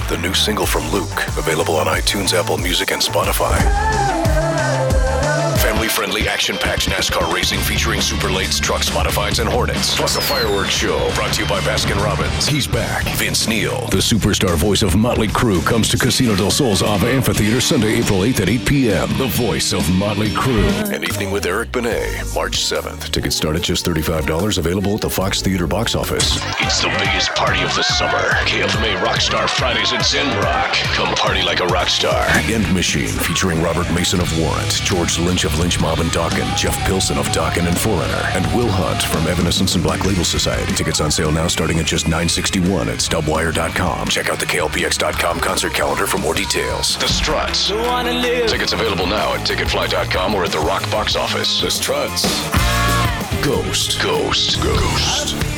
the new single from Luke, available on iTunes, Apple Music, and Spotify. Family-friendly, action-packed NASCAR racing featuring Super Lates, trucks, modifieds, and Hornets. Plus a fireworks show brought to you by Baskin-Robbins. He's back. Vince Neil, the superstar voice of Motley Crue, comes to Casino del Sol's Ava Amphitheater Sunday, April 8th at 8 p.m. The voice of Motley Crue. An evening with Eric Benet, March 7th. Tickets start at just $35, available at the Fox Theater box office. It's the biggest party of the summer. KFMA Rockstar Fridays at Zen Rock. Come party like a rock star. The End Machine, featuring Robert Mason of Warrant, George Lynch of Lynch Mob and Dokken, Jeff Pilson of Dokken and Forerunner, and Will Hunt from Evanescence and Black Label Society. Tickets on sale now starting at just $9.61 at stubwire.com. Check out the KLPX.com concert calendar for more details. The Struts. Tickets available now at ticketfly.com or at the Rock box office. The Struts. Ghost.